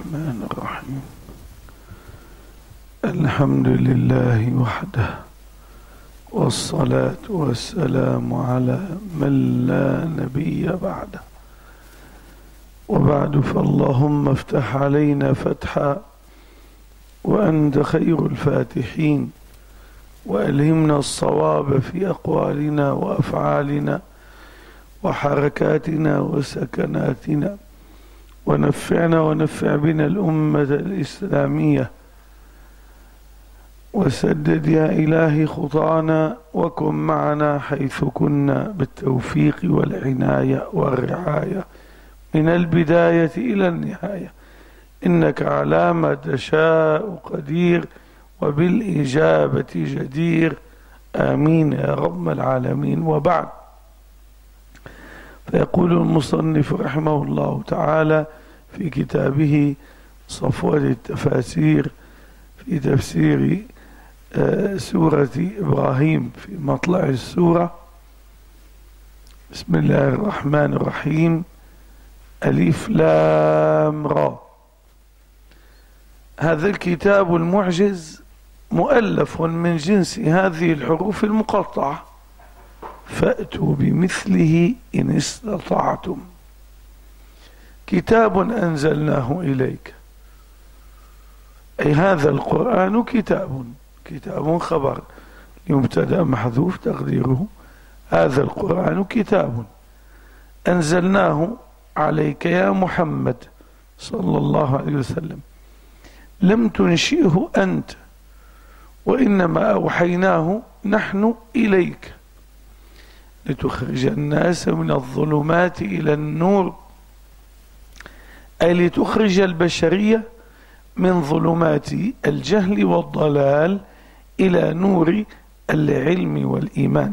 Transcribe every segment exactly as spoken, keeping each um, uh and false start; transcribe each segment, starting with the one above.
الرحمن الرحيم. الحمد لله وحده، والصلاة والسلام على من لا نبي بعده. وبعد، فاللهم افتح علينا فتحا وأنت خير الفاتحين، وألهمنا الصواب في أقوالنا وأفعالنا وحركاتنا وسكناتنا، ونفعنا ونفع بنا الأمة الإسلامية، وسدد يا إلهي خطانا، وكن معنا حيث كنا بالتوفيق والعناية والرعاية من البداية إلى النهاية، إنك على ما تشاء قدير وبالإجابة جدير. آمين يا رب العالمين. وبعد، فيقول المصنف رحمه الله تعالى في كتابه صفوة التفاسير في تفسير سورة إبراهيم في مطلع السورة: بسم الله الرحمن الرحيم. ألف لام را. هذا الكتاب المعجز مؤلف من جنس هذه الحروف المقطعة، فأتوا بمثله إن استطعتم. كتاب أنزلناه إليك، أي هذا القرآن كتاب. كتاب خبر يبتدأ محذوف تقديره هذا القرآن كتاب أنزلناه عليك يا محمد صلى الله عليه وسلم، لم تنشئه أنت، وإنما أوحيناه نحن إليك لتخرج الناس من الظلمات إلى النور، أي لتخرج البشرية من ظلمات الجهل والضلال إلى نور العلم والإيمان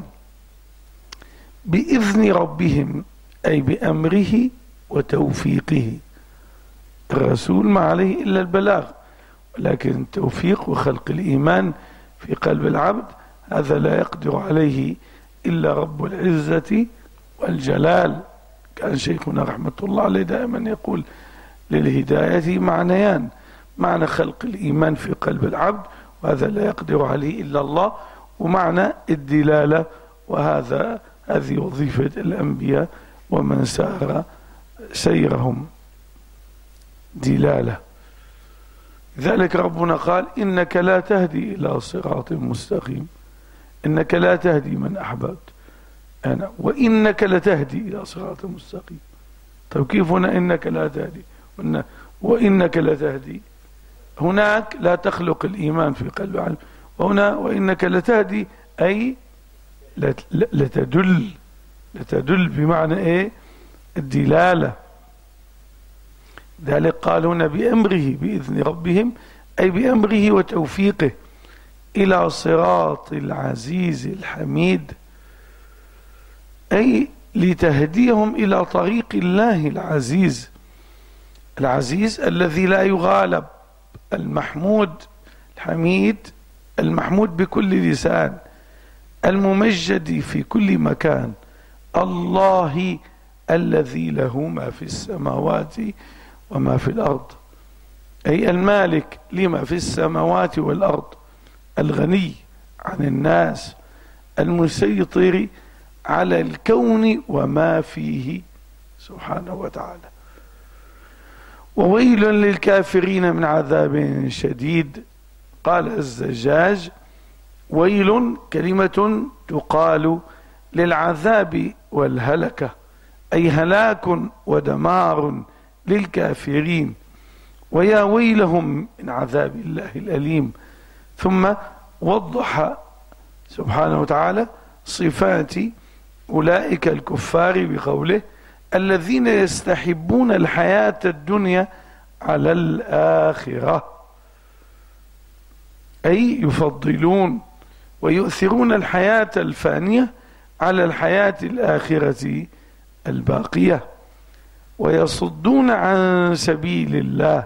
بإذن ربهم، أي بأمره وتوفيقه. الرسول ما عليه إلا البلاغ، ولكن التوفيق وخلق الإيمان في قلب العبد هذا لا يقدر عليه إلا رب العزة والجلال. كان شيخنا رحمة الله عليه دائما يقول: للهداية معنيان، معنى خلق الإيمان في قلب العبد وهذا لا يقدر عليه إلا الله، ومعنى الدلالة، وهذا هذه وظيفة الأنبياء ومن سار سيرهم دلالة. لذلك ربنا قال: إنك لا تهدي إلى صراط مستقيم، إنك لا تهدي من أحببت أنا، وإنك لتهدي إلى صراط مستقيم. طيب كيف هنا إنك لا تهدي وإنك لتهدي؟ هناك لا تخلق الإيمان في قلب العبد، وهنا وإنك لتهدي أي لتدل. لتدل بمعنى إيه؟ الدلالة. ذلك قالون بأمره بإذن ربهم، أي بأمره وتوفيقه إلى صراط العزيز الحميد، أي لتهديهم إلى طريق الله العزيز. العزيز الذي لا يغالب، المحمود الحميد، المحمود بكل لسان، الممجد في كل مكان، الله الذي له ما في السماوات وما في الأرض، أي المالك لما في السماوات والأرض، الغني عن الناس، المسيطر على الكون وما فيه سبحانه وتعالى. وويل للكافرين من عذاب شديد. قال الزجاج: ويل كلمة تقال للعذاب والهلكة، أي هلاك ودمار للكافرين، ويا ويلهم من عذاب الله الأليم. ثم وضح سبحانه وتعالى صفات أولئك الكفار بقوله: الذين يستحبون الحياة الدنيا على الآخرة، أي يفضلون ويؤثرون الحياة الفانية على الحياة الآخرة الباقية، ويصدون عن سبيل الله،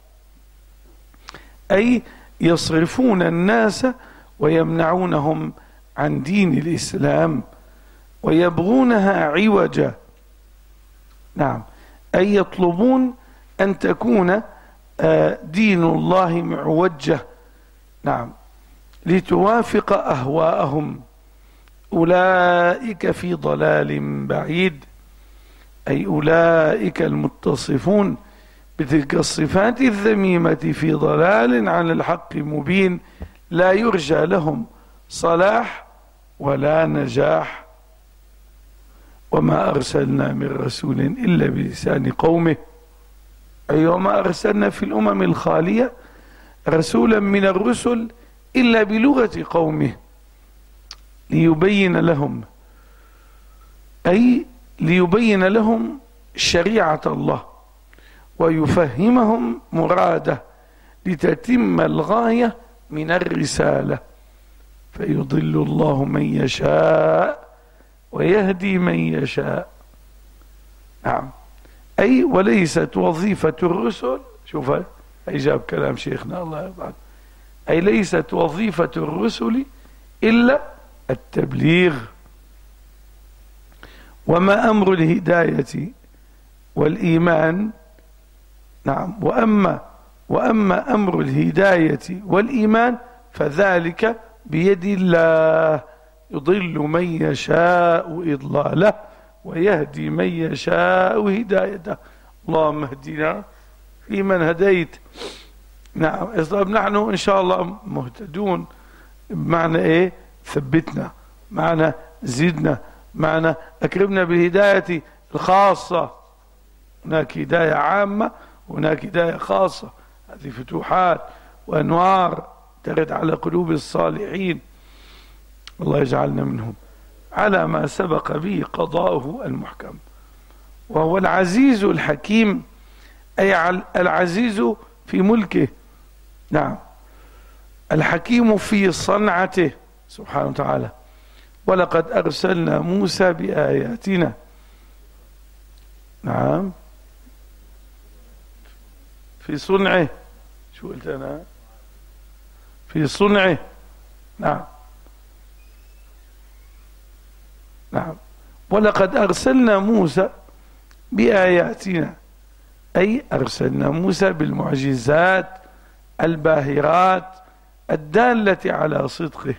أي يصرفون الناس ويمنعونهم عن دين الإسلام ويبغونها عوجا. نعم، أي يطلبون أن تكون دين الله معوجة، نعم، لتوافق أهواءهم، أولئك في ضلال بعيد، أي أولئك المتصفون بتلك الصفات الذميمة في ضلال عن الحق مبين، لا يرجى لهم صلاح ولا نجاح. وما أرسلنا من رسول إلا بلسان قومه، أي وما أرسلنا في الأمم الخالية رسولا من الرسل إلا بلغة قومه ليبين لهم، أي ليبين لهم شريعة الله ويفهمهم مراده لتتم الغاية من الرسالة، فيضل الله من يشاء ويهدي من يشاء. نعم، أي وليست وظيفة الرسل، شوف أي جاب كلام شيخنا الله يرضى، أي ليست وظيفة الرسل إلا التبليغ. وما أمر الهداية والإيمان، نعم، وأما وأما أمر الهداية والإيمان فذلك بيد الله، يضل من يشاء إضلاله ويهدي من يشاء هدايته. اللهم اهدنا فيمن هديت. نعم، طيب نحن إن شاء الله مهتدون، بمعنى إيه؟ ثبتنا، معنى زدنا، معنى أكرمنا بالهداية الخاصة. هناك هداية عامة وهناك هداية خاصة، هذه فتوحات وأنوار ترد على قلوب الصالحين، الله يجعلنا منهم، على ما سبق به قضاؤه المحكم. وهو العزيز الحكيم، أي العزيز في ملكه، نعم، الحكيم في صنعته سبحانه وتعالى. ولقد أرسلنا موسى بآياتنا، نعم، في صنعه، شو قلت أنا؟ في صنعه، نعم نعم. ولقد أرسلنا موسى بآياتنا، أي أرسلنا موسى بالمعجزات الباهرات الدالة على صدقه،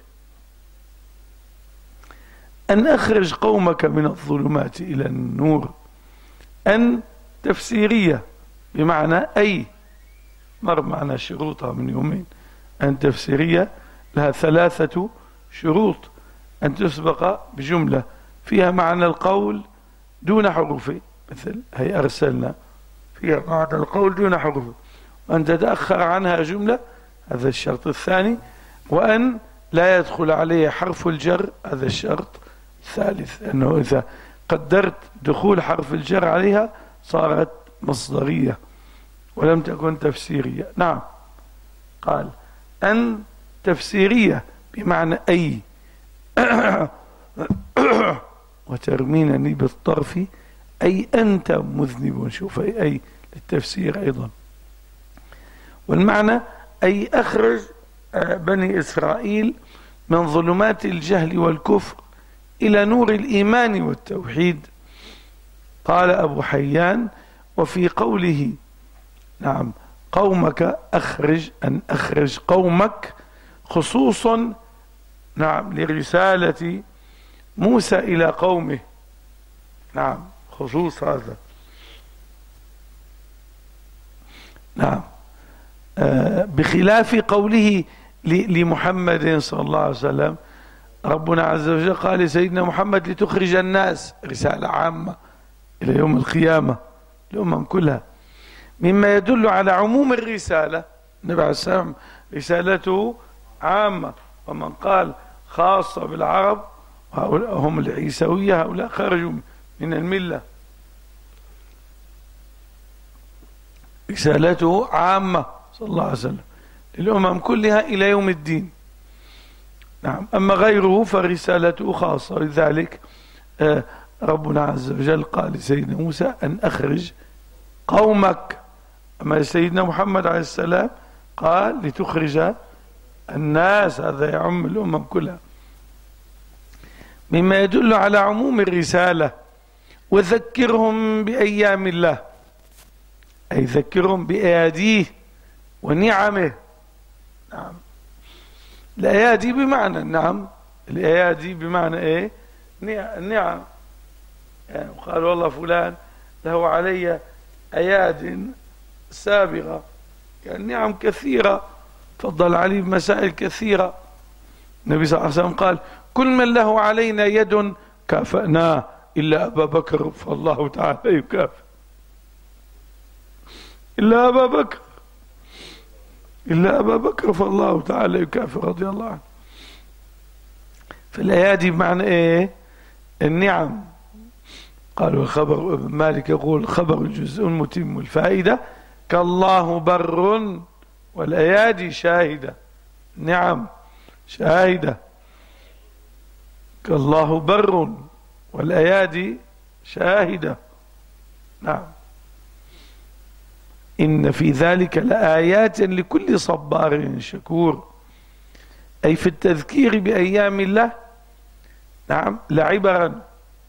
أن أخرج قومك من الظلمات إلى النور. أن تفسيرية بمعنى أي، مر معنا شروطها من يومين. أن تفسيرية لها ثلاثة شروط، أن تسبق بجملة فيها معنى القول دون حروفه، مثل هي أرسلنا فيها معنى القول دون حروفه، وأن تتأخر عنها جملة، هذا الشرط الثاني، وأن لا يدخل عليه حرف الجر، هذا الشرط الثالث، أنه إذا قدرت دخول حرف الجر عليها صارت مصدرية ولم تكن تفسيرية. نعم، قال أن تفسيرية بمعنى أي وترمينني بالطرف، أي أنت مذنب، شوف أي, أي للتفسير أيضا. والمعنى أي أخرج بني إسرائيل من ظلمات الجهل والكفر إلى نور الإيمان والتوحيد. قال أبو حيان: وفي قوله نعم قومك أخرج، أن أخرج قومك خصوص نعم لرسالة موسى إلى قومه، نعم خصوص هذا، نعم آه بخلاف قوله لمحمد صلى الله عليه وسلم. ربنا عز وجل قال لسيدنا محمد: لتخرج الناس، رسالة عامة إلى يوم القيامة الأمم كلها، مما يدل على عموم الرسالة. النبي عليه السلام رسالته عامة، ومن قال خاصة بالعرب هم العيسوية، هؤلاء خرجوا من الملة. رسالته عامة صلى الله عليه وسلم للأمم كلها إلى يوم الدين. نعم، أما غيره فرسالته خاصة، ولذلك ربنا عز وجل قال لسيدنا موسى أن أخرج قومك. أما سيدنا محمد عليه السلام قال لتخرج الناس، هذا يعم الأمم كلها، مما يدل على عموم الرسالة. وذكرهم بأيام الله، أي ذكرهم بأياديه ونعمه. نعم، الأيادي بمعنى النعم، الأيادي بمعنى إيه؟ النعم. يعني قال والله فلان له علي أياد سابغة، يعني نعم كثيرة، فضل عليه بمسائل كثيرة. النبي صلى الله عليه وسلم قال كل من له علينا يد كافأناه إلا أبا بكر فالله تعالى يكافئ، إلا أبا بكر إلا أبا بكر فالله تعالى يكافئ رضي الله عنه. فالأيادي بمعنى إيه؟ النعم. قالوا الخبر، ابن مالك يقول خبر الجزء متم الفائدة، كالله بر والأيادي شاهدة. نعم شاهدة، كالله بر والأيادي شاهدة. نعم. إن في ذلك لآيات لكل صبار شكور، أي في التذكير بأيام الله. نعم، لعبرا،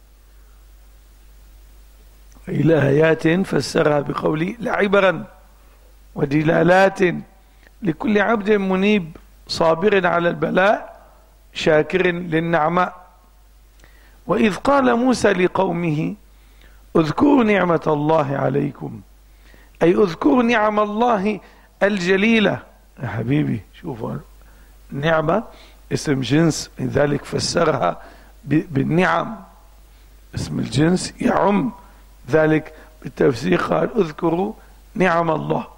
أي لآيات فسرها بقوله لعبرا ودلالات لكل عبد منيب صابر على البلاء شاكر للنعماء. وإذ قال موسى لقومه اذكروا نعمة الله عليكم، أي اذكروا نعم الله الجليلة. يا حبيبي شوفوا، النعمة اسم جنس، لذلك فسرها بالنعم، اسم الجنس يعم ذلك. بالتفسير قال اذكروا نعم الله.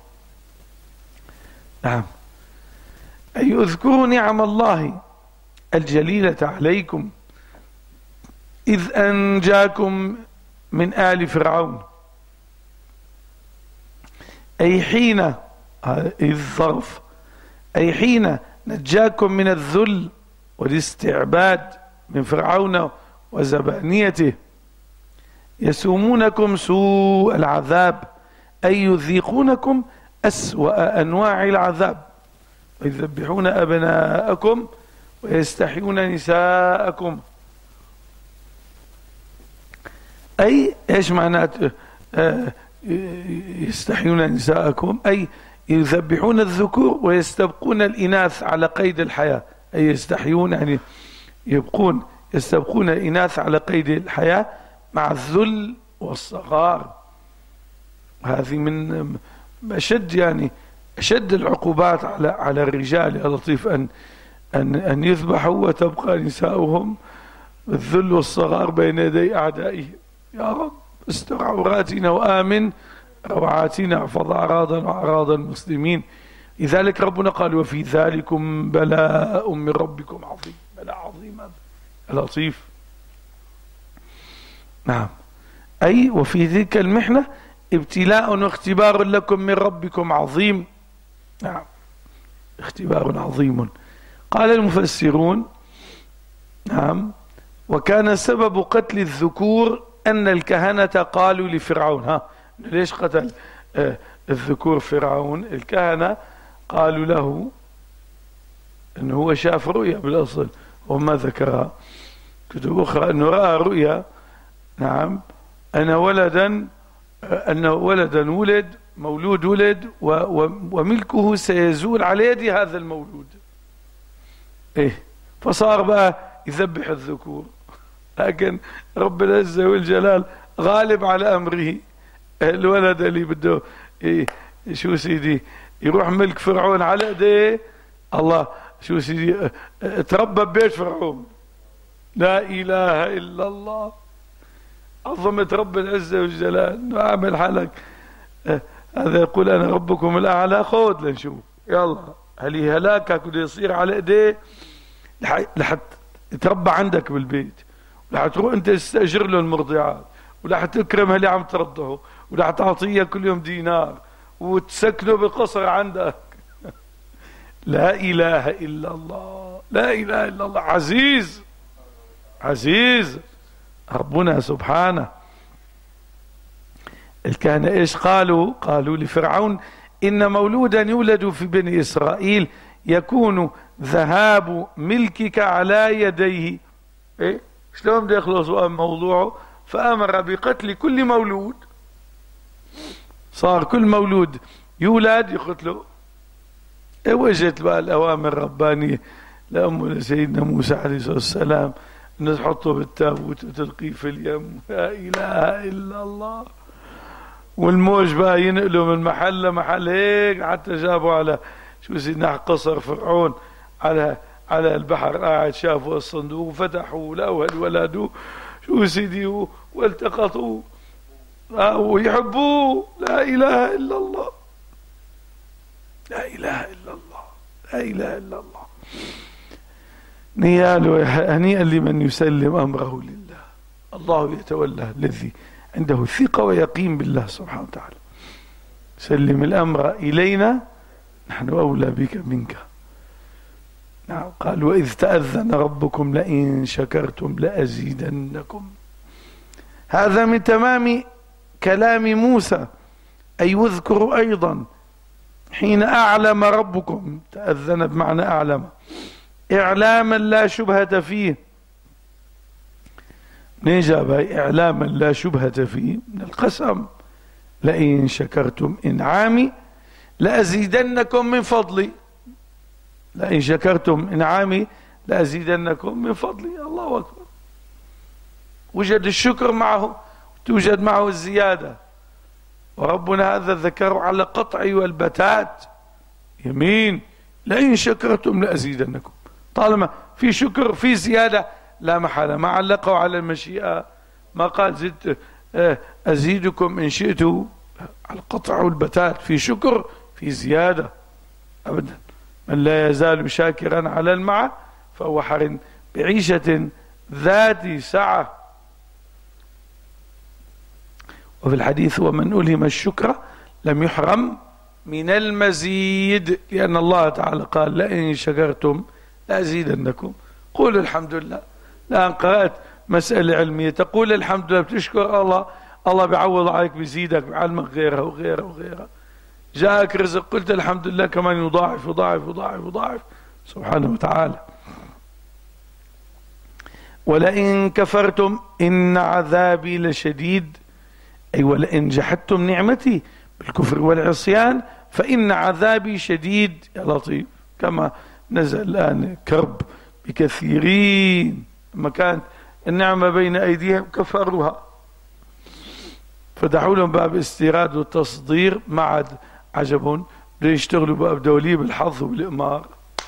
نعم، أي اذكروا نعم الله الجليلة عليكم إذ أنجاكم من آل فرعون، أي حين، إذ ظرف، أي حين نجاكم من الذل والاستعباد من فرعون وزبانيته. يسومونكم سوء العذاب، أي يذيقونكم أسوأ أنواع العذاب، ويذبحون أبناءكم ويستحيون نساءكم. أي إيش معناته يستحيون نساءكم؟ أي يذبحون الذكور ويستبقون الإناث على قيد الحياة، أي يستحيون يعني يبقون يستبقون الإناث على قيد الحياة مع الذل والصغار. هذه من أشد يعني أشد العقوبات على على الرجال يا لطيف، أن أن أن يذبحوا وتبقى نساؤهم الذل والصغار بين يدي أعدائهم. يا رب استر عوراتنا وآمن روعاتنا، احفظ أعراضنا وأعراض المسلمين. لذلك ربنا قال وفي ذلكم بلاء من ربكم عظيم، بلاء عظيم لطيف. نعم، أي وفي تلك المحنة ابتلاء واختبار لكم من ربكم عظيم. نعم، اختبار عظيم. قال المفسرون نعم، وكان سبب قتل الذكور أن الكهنة قالوا لفرعون، ها ليش قتل آه الذكور فرعون؟ الكهنة قالوا له أنه هو شاف رؤيا، بالأصل وما ذكرها كتب أخرى أنه رأى رؤيا. نعم، أن ولدا أن ولدا ولد، مولود ولد وملكه سيزول على يد هذا المولود. إيه، فصار بقى يذبح الذكور. لكن رب العزة والجلال غالب على أمره. الولد اللي بده إيه شو سيدي يروح ملك فرعون على ايديه، الله شو سيدي تربى ببيت فرعون. لا إله إلا الله، عظمة رب العزة والجلال انه اعمل حالك هذا يقول انا ربكم الاعلى. خذ لنشوف، يلا هل هلاكك بده يصير على ايديه لحتى يتربى عندك بالبيت، ولحتى تروح انت تستاجر له المرضعات، ولحتى تكرم اللي عم ترضعه، ولحتى تعطيه كل يوم دينار وتسكنه بالقصر عندك. لا اله الا الله، لا اله الا الله. عزيز عزيز ربنا سبحانه. الكهنة ايش قالوا؟ قالوا لفرعون ان مولودا يولد في بني اسرائيل يكون ذهاب ملكك على يديه. ايه شلون بده يخلص موضوعه؟ فامر بقتل كل مولود. صار كل مولود يولد يقتله. وجدت بقى الأوامر الربانية لأم سيدنا موسى عليه الصلاة والسلام أن تحطه بالتابوت وتلقيه في اليم. لا إله إلا الله. والموج بقى ينقلوا من محل لمحل هيك حتى جابوا على شو سيدنا قصر فرعون على على البحر، قاعد شافوا الصندوق وفتحوا لقوا الولد شو سيدي والتقطوا ويحبوه. لا إله إلا الله، لا إله إلا الله، لا إله إلا الله. نيال هنيئا لمن يسلم أمره لله. الله يتولى الذي عنده ثقة ويقين بالله سبحانه وتعالى. سلم الأمر إلينا نحن أولى بك منك. نعم. قال وإذ تأذن ربكم لئن شكرتم لأزيدنكم. هذا من تمام كلام موسى، أي واذكروا أيضا حين أعلم ربكم، تأذن بمعنى أعلم، إعلاما لا شبهة فيه. منين جابها إعلاما لا شبهة فيه؟ من القسم. لئن شكرتم إنعامي لأزيدنكم من فضلي. لئن شكرتم إنعامي لأزيدنكم من فضلي. الله أكبر. وجد الشكر معه، توجد معه الزيادة. وربنا هذا ذكره على قطع والبتات. يمين لئن شكرتم لأزيدنكم. طالما في شكر في زيادة لا محالة. ما علقوا على المشيئة، ما قال زدت أزيدكم إن شئتوا. على القطع والبتات، في شكر في زيادة أبدا. من لا يزال شاكرا على المعة فهو حر بعيشة ذات سعة. وفي الحديث ومن ألهم الشكر لم يحرم من المزيد، لأن الله تعالى قال لئن شكرتم لأزيدنكم. قول الحمد لله. الآن قرأت مسألة علمية تقول الحمد لله، بتشكر الله، الله بيعوض عليك، بيزيدك، بيعلمك غيرها وغيرها وغيرها. جاءك رزق قلت الحمد لله، كمان يضاعف يضاعف يضاعف يضاعف سبحانه وتعالى. ولئن كفرتم إن عذابي لشديد، أي ولئن جحدتم نعمتي بالكفر والعصيان فإن عذابي شديد. يا لطيف، كما نزل الآن كرب بكثيرين لما كانت النعمة بين أيديهم كفروها، فتحوا لهم باب استيراد والتصدير، ما عاد عجبهم، بده يشتغلوا بقى بدوليب الحظ والإقمار.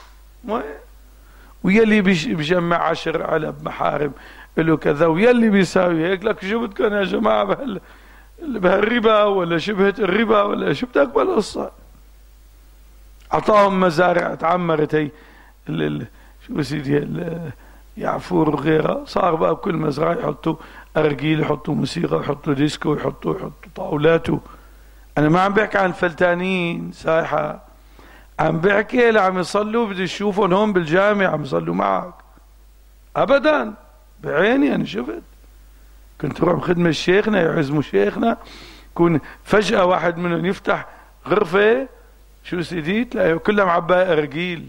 ويلي بيجمع عشر علب محارم له كذا، ويلي بيساوي هيك. لك شو بدكم يا جماعة بهال بهالربا ولا شبهة الربا ولا شو بدك بالقصة؟ أعطاهم مزارع تعمرت هي شو سيدي يعفور وغيرها، صار بقى بكل مزرعة يحطوا أرجيل، يحطوا موسيقى، يحطوا ديسكو، يحطوا يحطوا طاولاته. أنا ما عم بحكي عن فلتانين سايحة، عم بحكي اللي عم يصلوا بدي تشوفهم هون بالجامع عم يصلوا معك. أبدا، بعيني أنا شفت. كنت روح بخدمة شيخنا يعزموا شيخنا، يكون فجأة واحد منهم يفتح غرفة شو سيدي تلاقيه كلها معباية أرجيل،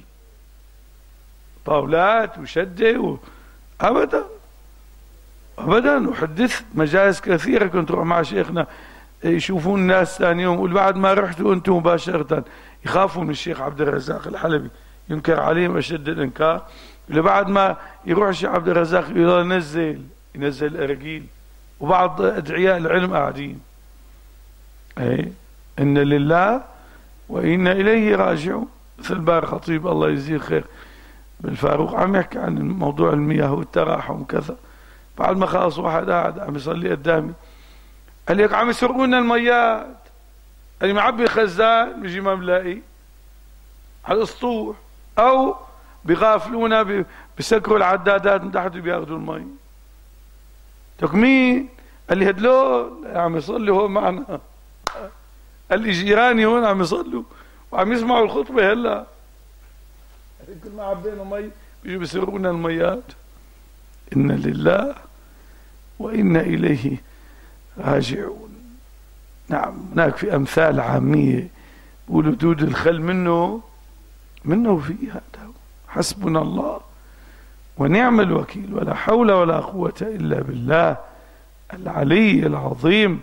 طاولات وشدة و... أبدا أبدا. وحدثت مجالس كثيرة كنت روح مع شيخنا يشوفون الناس ثاني يوم، والبعد ما رحتوا أنتم مباشرة يخافوا من الشيخ عبد الرزاق الحلبي، ينكر عليهم أشد الإنكار. بعد ما يروح الشيخ عبد الرزاق يقول نزل ينزل الأرجيل، وبعض أدعياء العلم قاعدين. أي إن لله وإنا إليه راجعون. مثل بار خطيب الله يجزيه خير بالفاروق عم يحكي عن موضوع المياه والتراحم وكذا. بعد ما خلص واحد قاعد عم يصلي قدامي قال لي عم يسرقونا الميات، قال لي معبي خزان بيجي ما بلاقي على الاسطوح، او بغافلونا بسكروا العدادات من تحت وبياخذوا المي. قلت مين؟ قال لي هدلول عم يصلي هون معنا. قال لي جيراني هون عم يصلوا وعم يسمعوا الخطبه هلا، كل ما عبينا مي بيجوا بيسرقونا الميات. إنا لله وإنا إليه راجعون. نعم، هناك في أمثال عامية بيقولوا دود الخل منه منه في هذا. حسبنا الله ونعم الوكيل، ولا حول ولا قوة إلا بالله العلي العظيم.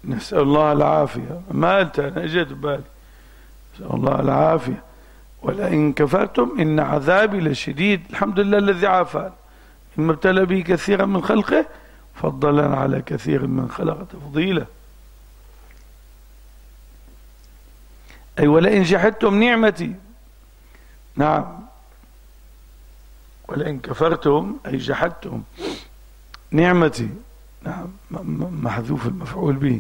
نسأل الله العافية، ما قلت أنا اجت ببالي، نسأل الله العافية. ولئن كفرتم إن عذابي لشديد. الحمد لله الذي عافانا مما ابتلى به كثيرا من خلقه فضلا على كثير من خلق تفضيلا. أي ولئن جحدتم نعمتي، نعم، ولئن كفرتم أي جحدتم نعمتي، نعم، محذوف المفعول به،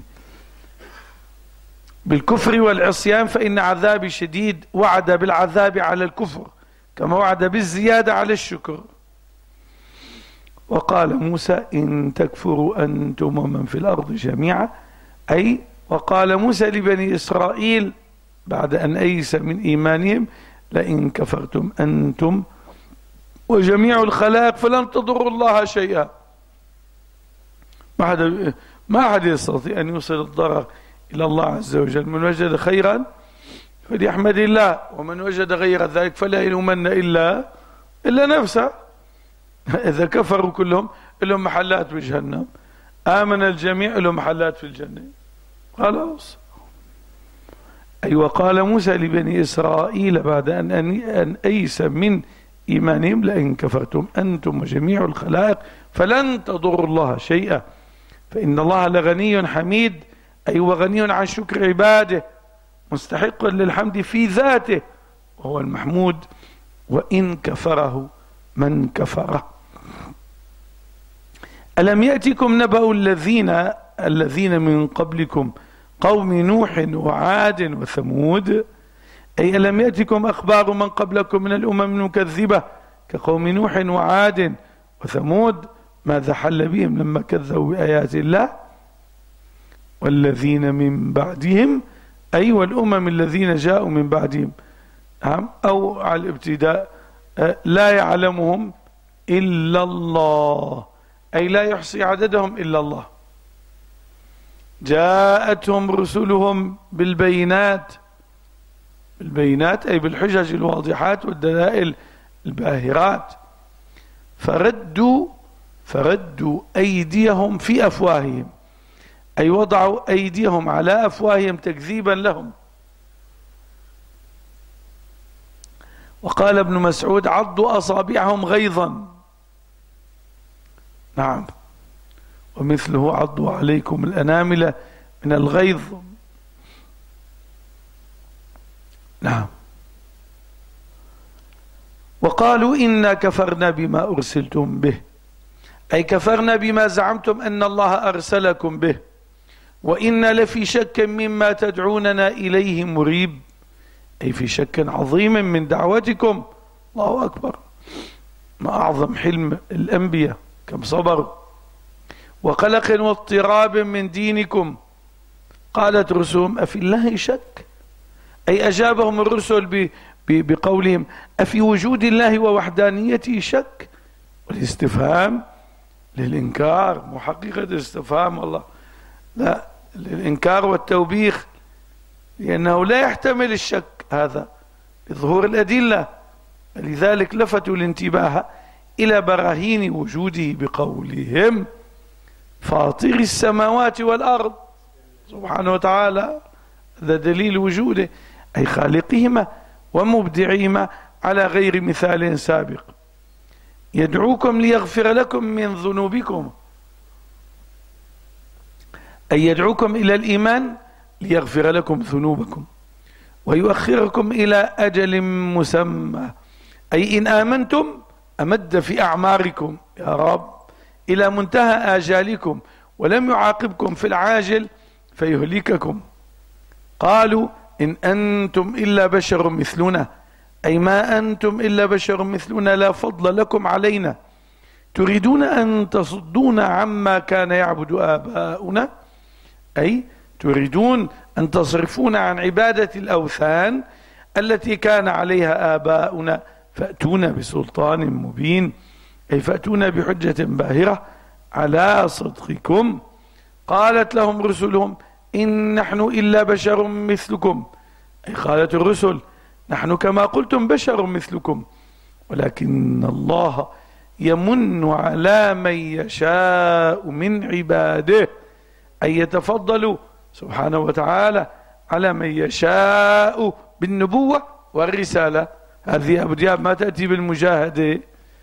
بالكفر والعصيان فإن عذابي شديد. وعد بالعذاب على الكفر كما وعد بالزيادة على الشكر. وقال موسى إن تكفروا أنتم ومن في الأرض جميعا، أي وقال موسى لبني إسرائيل بعد أن أيس من إيمانهم لئن كفرتم أنتم وجميع الخلائق فلن تضروا الله شيئا. ما حدا ما حدا يستطيع أن يوصل الضرر إلى الله عز وجل. من وجد خيرا فليحمد الله، ومن وجد غير ذلك فلا يلومن إلا إلا نفسه. إذا كفروا كلهم لهم محلات بجهنم، آمن الجميع لهم محلات في الجنة، خلاص. أي وقال موسى لبني إسرائيل بعد أن أن أيس من إيمانهم لئن كفرتم أنتم وجميع الخلائق فلن تضروا الله شيئا فإن الله لغني حميد. أي وغني عن شكر عباده مستحق للحمد في ذاته وهو المحمود، وإن كفره من كفره. ألم يأتكم نبأ الذين الذين من قبلكم قوم نوح وعاد وثمود. أي ألم يأتكم أخبار من قبلكم من الأمم المكذبة كقوم نوح وعاد وثمود ماذا حل بهم لما كذبوا بآيات الله. والذين من بعدهم أي والأمم الذين جاءوا من بعدهم، أو على الابتداء لا يعلمهم إلا الله، أي لا يحصي عددهم إلا الله. جاءتهم رسلهم بالبينات، بالبينات أي بالحجج الواضحات والدلائل الباهرات، فردوا فردوا أيديهم في أفواههم، أي وضعوا أيديهم على أفواههم تكذيبا لهم. وقال ابن مسعود عضوا أصابعهم غيظا، نعم، ومثله عضوا عليكم الأنامل من الغيظ، نعم. وقالوا إنا كفرنا بما أرسلتم به، أي كفرنا بما زعمتم أن الله أرسلكم به، وإنا لفي شك مما تدعوننا إليه مريب، أي في شك عظيم من دعوتكم. الله أكبر، ما أعظم حلم الأنبياء، كم صبروا. وقلق واضطراب من دينكم. قالت رسلهم أفي الله شك، أي أجابهم الرسل بقولهم أفي وجود الله ووحدانيته شك، والاستفهام للإنكار، مو حقيقة الاستفهام والله، لا، للإنكار والتوبيخ، لأنه لا يحتمل الشك هذا بظهور الأدلة. لذلك لفتوا الانتباه إلى براهين وجوده بقولهم فاطر السماوات والأرض سبحانه وتعالى، هذا دليل وجوده، أي خالقهما ومبدعهما على غير مثال سابق. يدعوكم ليغفر لكم من ذنوبكم، أي يدعوكم إلى الإيمان ليغفر لكم ذنوبكم ويؤخركم إلى أجل مسمى، أي إن آمنتم أمد في أعماركم يا رب إلى منتهى آجالكم ولم يعاقبكم في العاجل فيهلككم. قالوا إن أنتم إلا بشر مثلنا، أي ما أنتم إلا بشر مثلنا لا فضل لكم علينا، تريدون أن تصدونا عما كان يعبد آباؤنا، أي تريدون أن تصرفونا عن عبادة الأوثان التي كان عليها آباؤنا، فأتونا بسلطان مبين، أي فأتونا بحجة باهرة على صدقكم. قالت لهم رسلهم إن نحن إلا بشر مثلكم، أي قالت الرسل نحن كما قلتم بشر مثلكم، ولكن الله يمن على من يشاء من عباده، أي يتفضل سبحانه وتعالى على من يشاء بالنبوة والرسالة. هذه أبو دياب ما تأتي بالمجاهدة.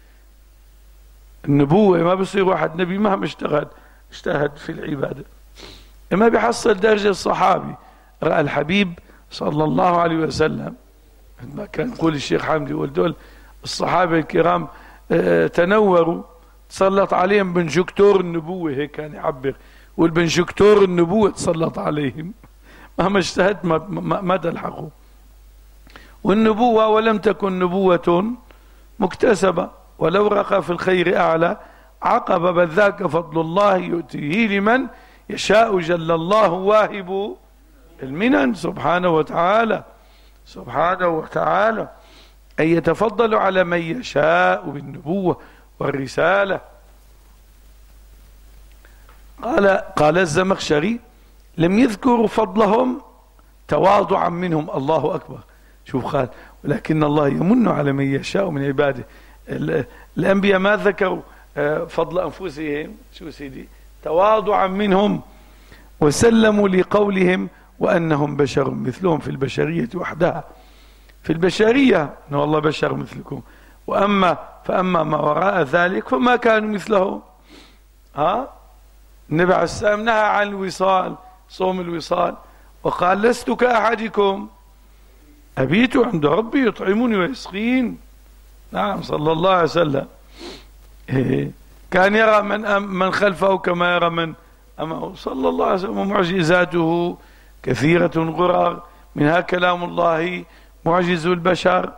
النبوة ما بصير واحد نبي مهما اشتغل اجتهد في العبادة ما بيحصل درجة الصحابي. رأى الحبيب صلى الله عليه وسلم، ما كان يقول الشيخ حمدي، يقول دول الصحابة الكرام اه تنوروا، تسلط عليهم بنجكتور النبوة، هيك كان يعبر، والبنجكتور النبوة تسلط عليهم مهما اجتهدت ما, ما, ما تلحقوا. والنبوة ولم تكن نبوة مكتسبة، ولو رقى في الخير أعلى عقب، بل ذاك فضل الله يؤتيه لمن يشاء، جل الله واهب المنن سبحانه وتعالى. سبحانه وتعالى أن يتفضل على من يشاء بالنبوة والرسالة. قال قال الزمخشري: لم يذكروا فضلهم تواضعا منهم. الله أكبر. شوف قال: ولكن الله يمن على من يشاء من عباده. الأنبياء ما ذكروا فضل أنفسهم، شو سيدي، تواضعا منهم، وسلموا لقولهم وأنهم بشر مثلهم في البشرية وحدها. في البشرية أن والله بشر مثلكم، وأما فأما ما وراء ذلك فما كانوا مثله. ها النبي عليه السلام نهى عن الوصال، صوم الوصال، وقال: لست كأحدكم أبيت عند ربي يطعمني ويسقين. نعم صلى الله عليه وسلم. كان يرى من من خلفه كما يرى من أمامه صلى الله عليه وسلم. ومعجزاته كثيرة غرر، منها كلام الله معجز البشر.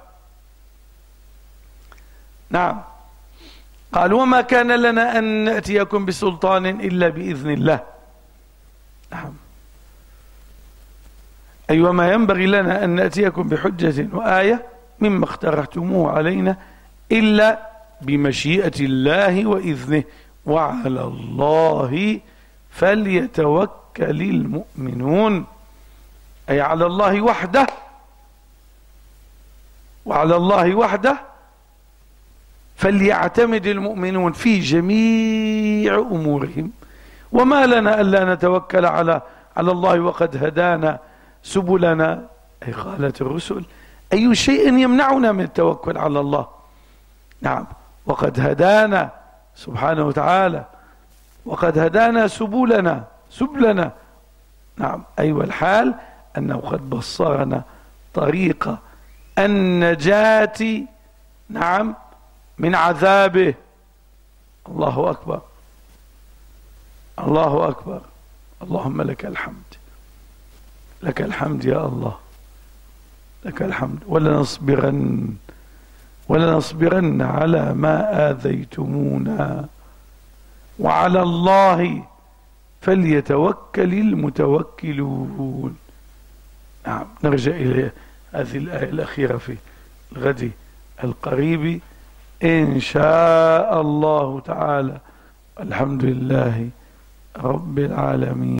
نعم. قال: وما كان لنا أن نأتيكم بسلطان إلا بإذن الله. نعم. أي أيوة، وما ينبغي لنا أن نأتيكم بحجة وآية مما اقترحتموه علينا إلا بمشيئة الله وإذنه، وعلى الله فليتوكل المؤمنون. أي على الله وحده، وعلى الله وحده فليعتمد المؤمنون في جميع أمورهم. وما لنا ألا نتوكل على على الله وقد هدانا سبلنا. أي قالت الرسل: أي شيء يمنعنا من التوكل على الله؟ نعم، وقد هدانا سبحانه وتعالى، وقد هدانا سبلنا سبلنا. نعم، أي والحال أنه قد بصرنا طريق النجاة، نعم، من عذابه. الله أكبر، الله أكبر. اللهم لك الحمد، لك الحمد يا الله، لك الحمد. ولنصبرن ولنصبرن على ما آذيتمونا وعلى الله فليتوكل المتوكلون. نعم، نرجع إلى هذه الآية الأخيرة في الغد القريب إن شاء الله تعالى. الحمد لله رب العالمين.